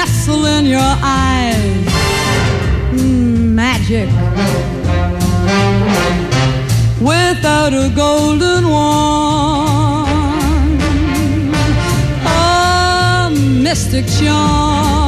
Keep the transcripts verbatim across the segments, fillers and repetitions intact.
nestle in your eyes. Mm, magic. Without a golden wand, a mystic charm.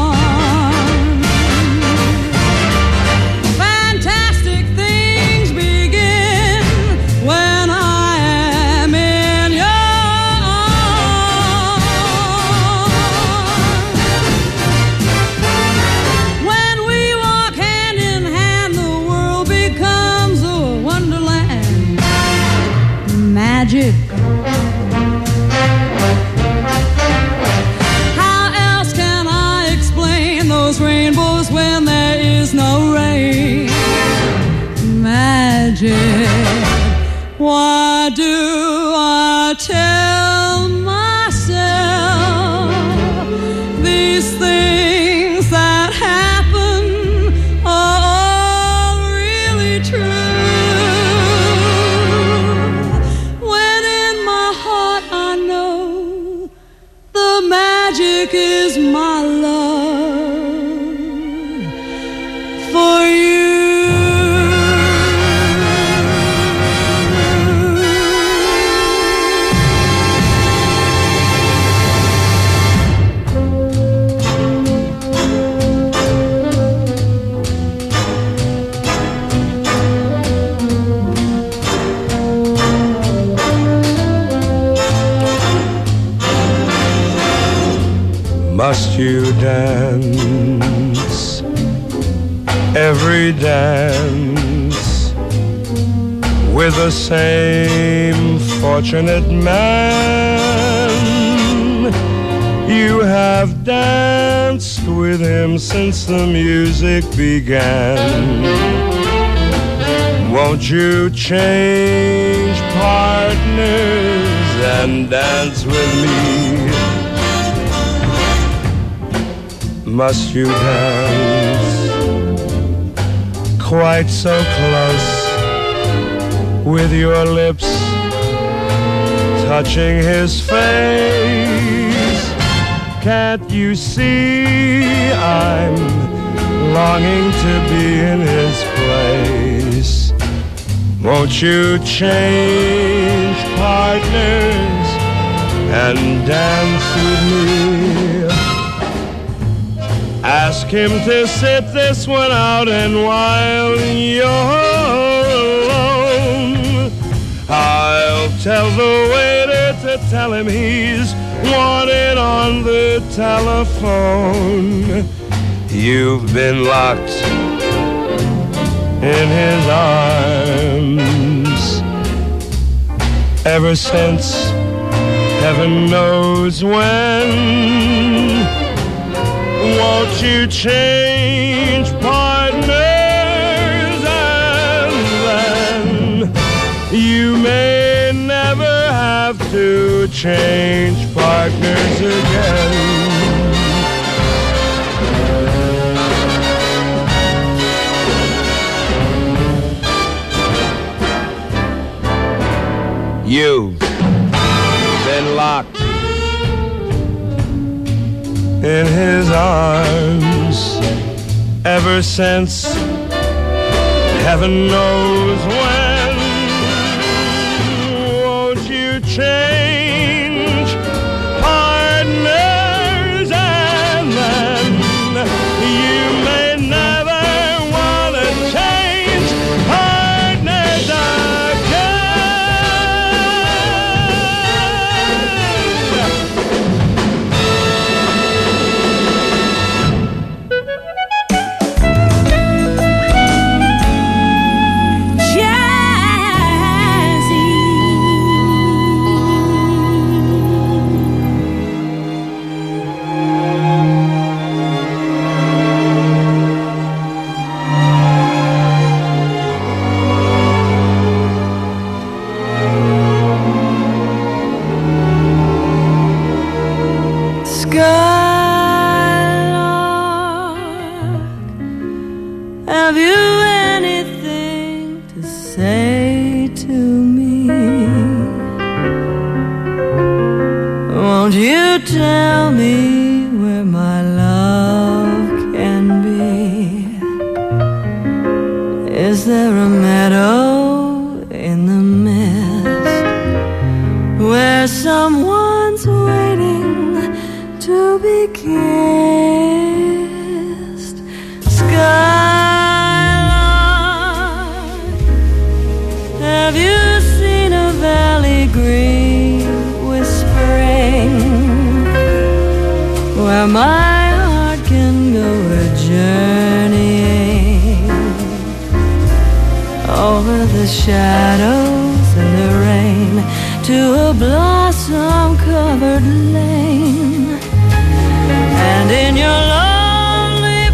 Magic. How else can I explain those rainbows when there is no rain? Magic. Why do I tell myself these things that happen are all really true? Magic is my love for you. Must you dance every dance with the same fortunate man? You have danced with him since the music began. Won't you change partners and dance with me? Must you dance quite so close, with your lips touching his face? Can't you see I'm longing to be in his place? Won't you change partners and dance with me? Ask him to sit this one out, and while you're alone, I'll tell the waiter to tell him he's wanted on the telephone. You've been locked in his arms ever since heaven knows when. Won't you change partners, and then you may never have to change partners again. You've been locked in his arms ever since heaven knows when. Won't you change partners, and then you may never want to change partners mist. Skylark, have you seen a valley green with spring, where my heart can go a journeying over the shadows and the rain to a blossom-covered lane? And in your lonely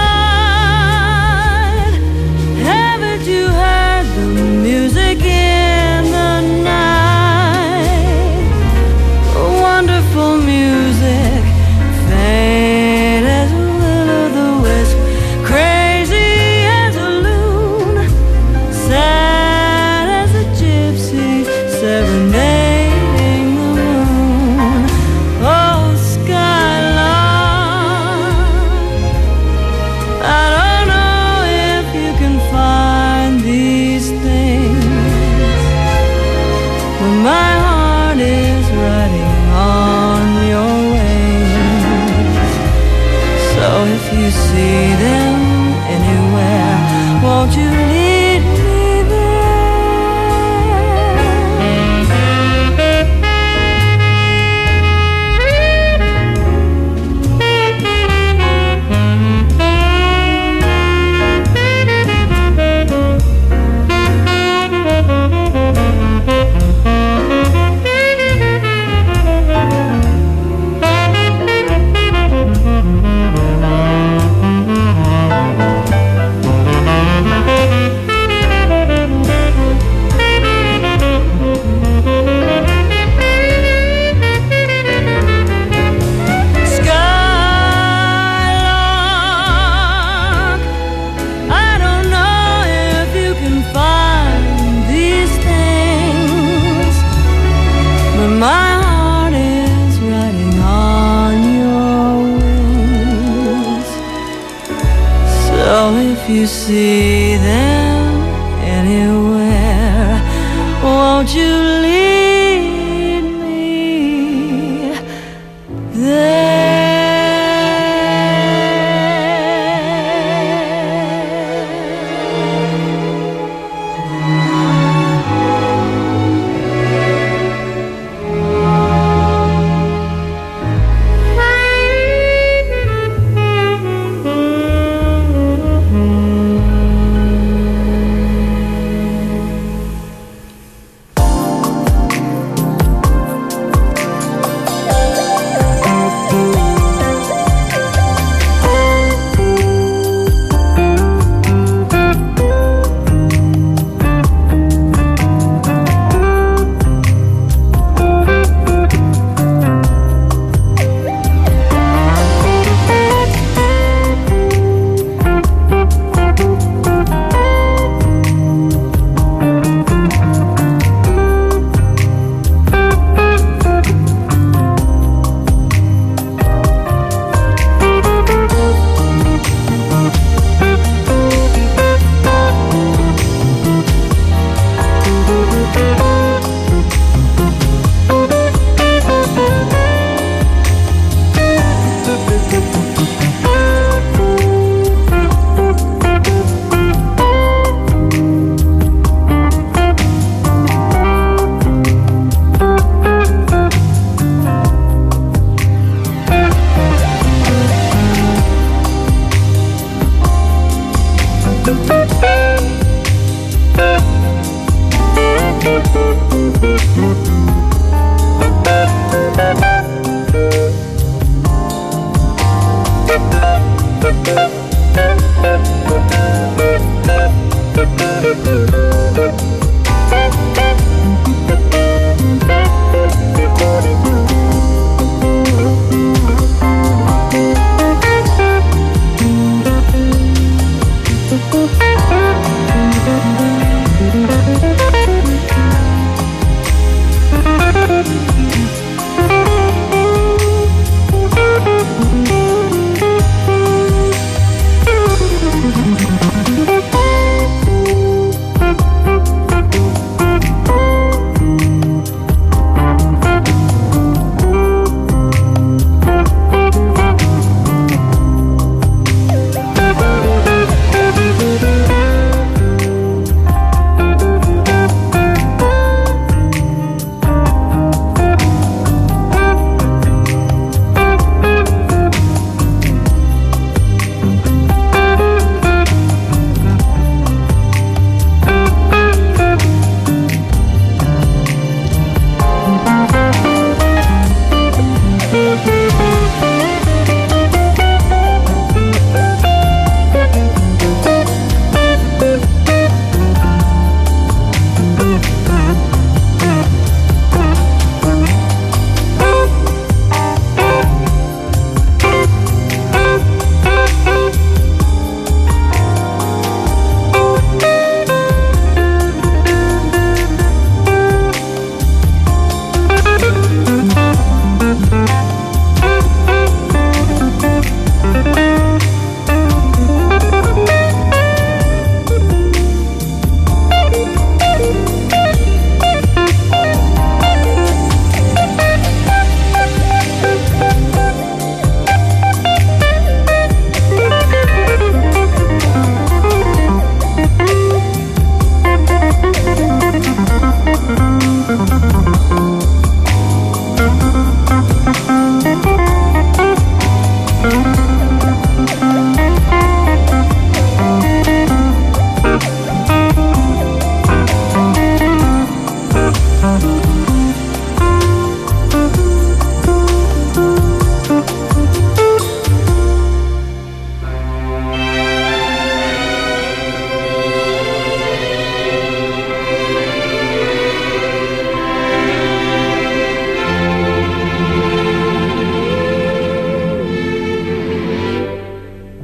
flight, haven't you heard the music in the night? Wonderful music, faint as a will-o'-the-wisp, crazy as a loon, sad as a gypsy serenading the moon. Oh, Skylark, I don't know if you can find these things, but my heart is riding on your wings. So if you see them anywhere, won't you lead me you see them anywhere, won't you lead me there?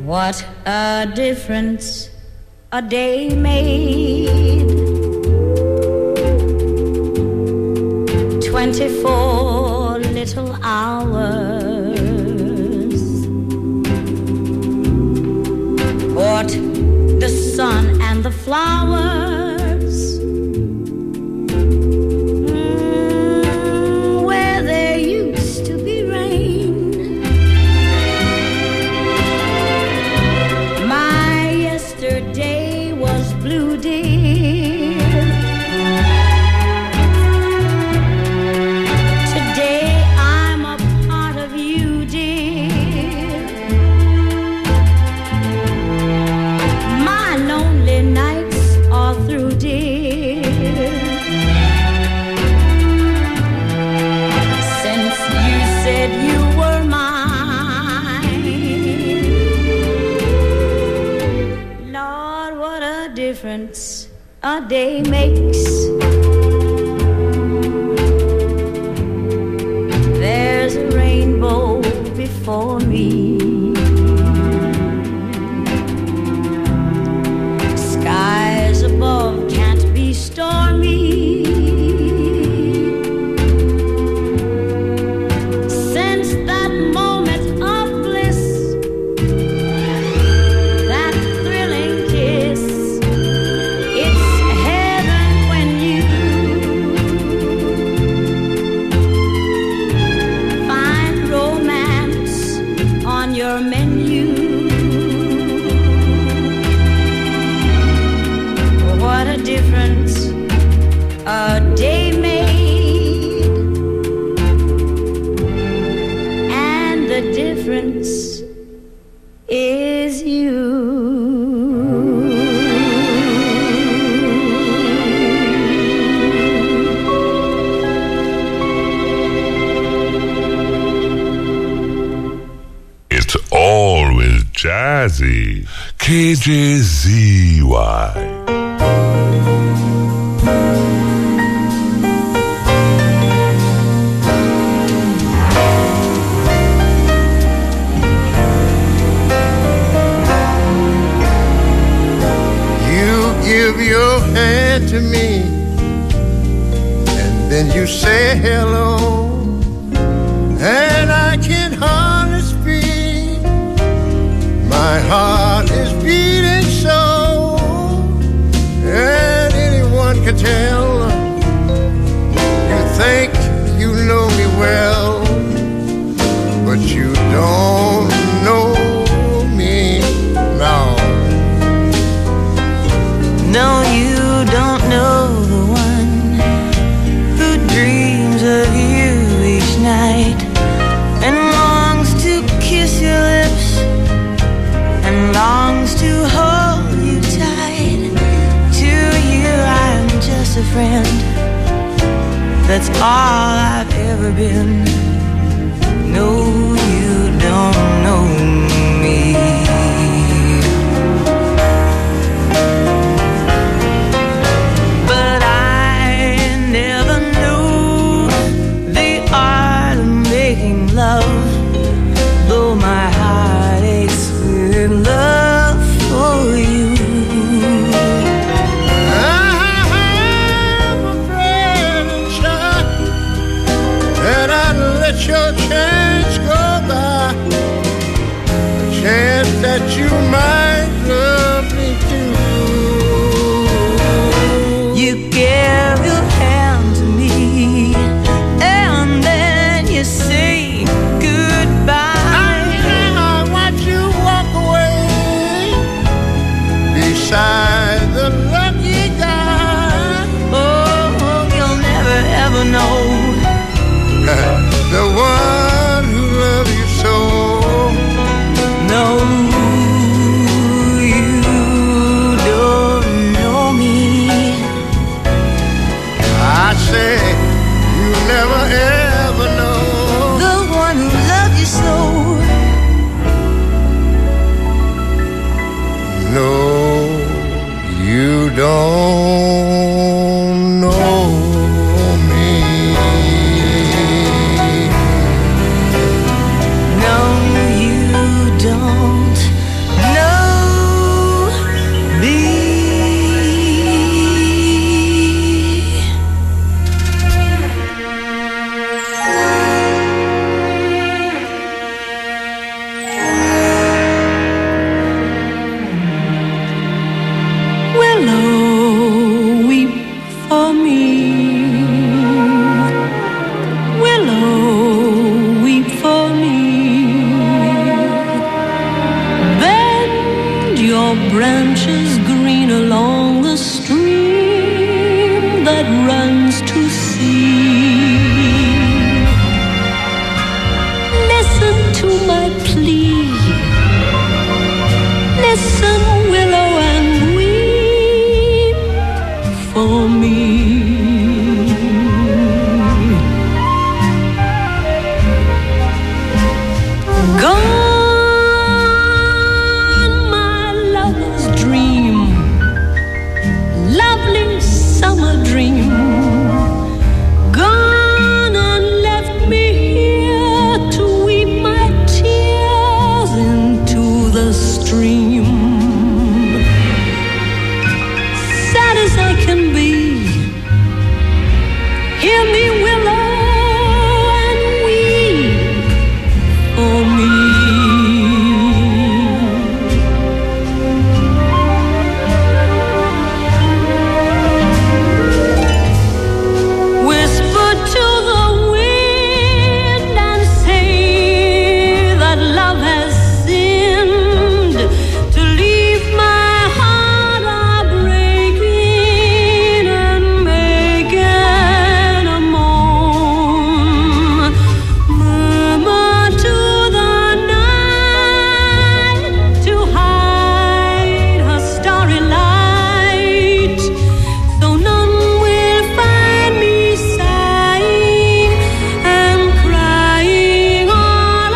What a difference a day made. Twenty-four little hours. What the sun and the flowers. Mm, where there used to be rain. My yesterday was blue, dear. Today I'm a part of you, dear. My lonely nights are through, dear. Since you said you were mine, Lord, what a difference a day makes. There's a rainbow before me. Skies above can't be stormy. Since that moment of bliss, that thrilling kiss, it's heaven when you find romance on your menu. What a difference a day made, and the difference is you. It's always jazzy. K J Z Y. You give your hand to me, and then you say hello, and I can hardly speak. My heart is beating so, and anyone can tell. You think you know me well, but you don't know me now. No, you don't know the one who dreams of you each night and longs to kiss your lips and longs to hold you tight. To you I'm just a friend. That's all I've ever been. No, you don't know me. But I never knew the art of making love, though my heart aches with love for you. I'm afraid and shy that I'd let your chance go by, a chance that you might love me too. You gave your hand to me, and then you say goodbye. I watch you walk away beside the lucky guy. Oh, you'll never ever know. The one who loves you so. No, your branches green along the stream that runs to sea. Listen to my plea. Listen, willow, and weep for me. Gone, my lover's dream, lovely summer dream. Gone and left me here to weep my tears into the stream. Sad as I can be, hear me, willow, and weep for me. Whisper to the wind and say that love has sinned to leave my heart a-breaking and making a moan. Murmur to the night to hide her starry light, so none will find me sighing and crying all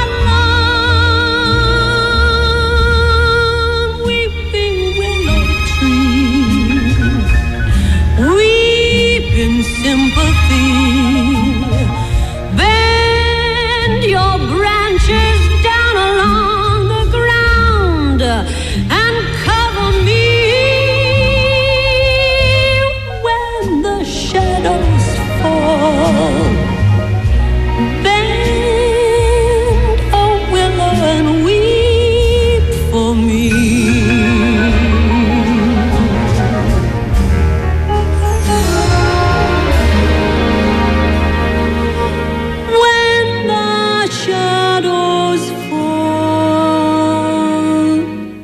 alone. Weeping willow tree, weep in sympathy. Bend your branches down along the ground and cover me when the shadows fall. Bend, a willow, and weep for me. When the shadows fall,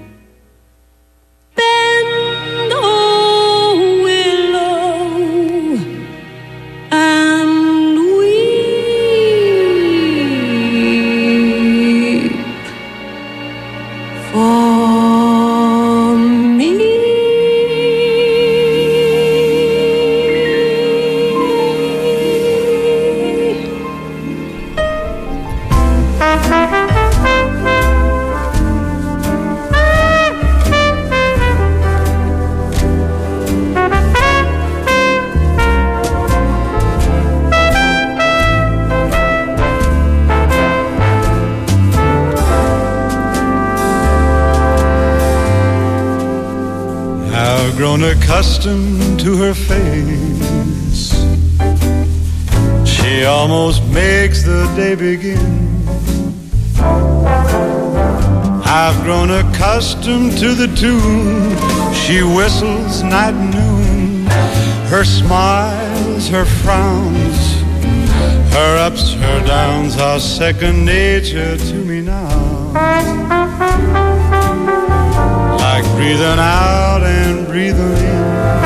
bend, oh willow, and weep for me. I've grown accustomed to her face. She almost makes the day begin. I've grown accustomed to the tune she whistles night and noon. Her smiles, her frowns, her ups, her downs are second nature to me now. Like breathing out and breathing in.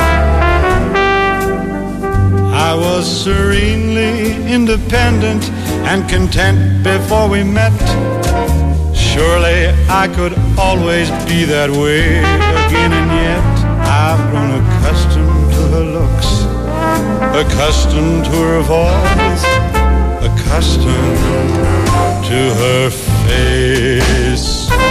I was serenely independent and content before we met. Surely I could always be that way again, and yet I've grown accustomed to her looks, accustomed to her voice, accustomed to her face.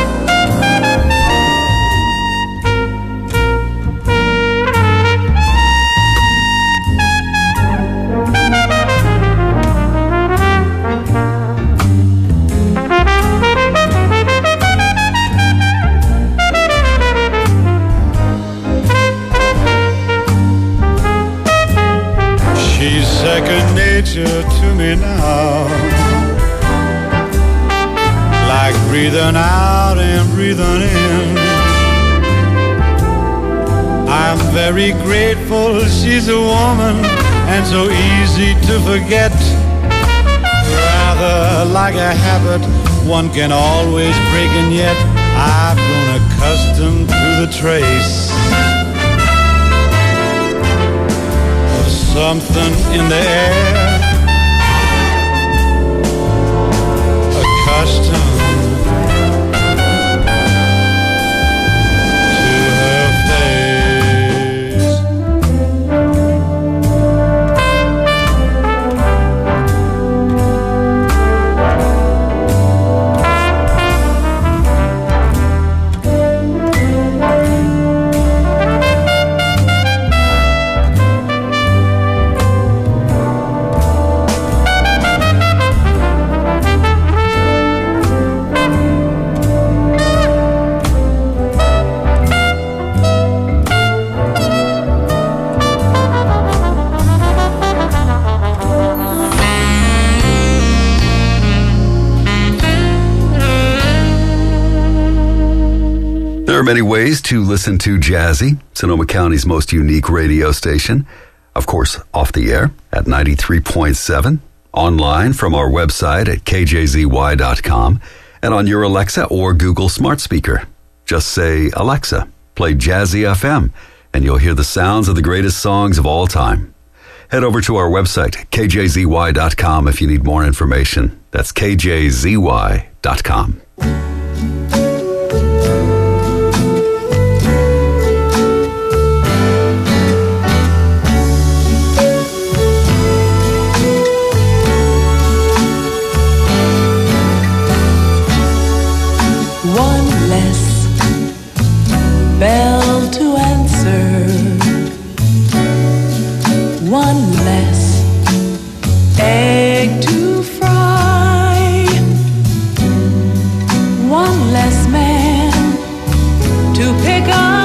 Second nature to me now, like breathing out and breathing in. I'm very grateful she's a woman and so easy to forget. Rather like a habit one can always break, and yet I've grown accustomed to the trace of something in the air, accustomed There are many ways to listen to Jazzy, Sonoma County's most unique radio station. Of course, off the air at ninety-three point seven, online from our website at K J Z Y dot com, and on your Alexa or Google smart speaker. Just say, Alexa, play Jazzy F M, and you'll hear the sounds of the greatest songs of all time. Head over to our website, K J Z Y dot com, if you need more information. That's K J Z Y dot com. Bell to answer, one less egg to fry, one less man to pick up.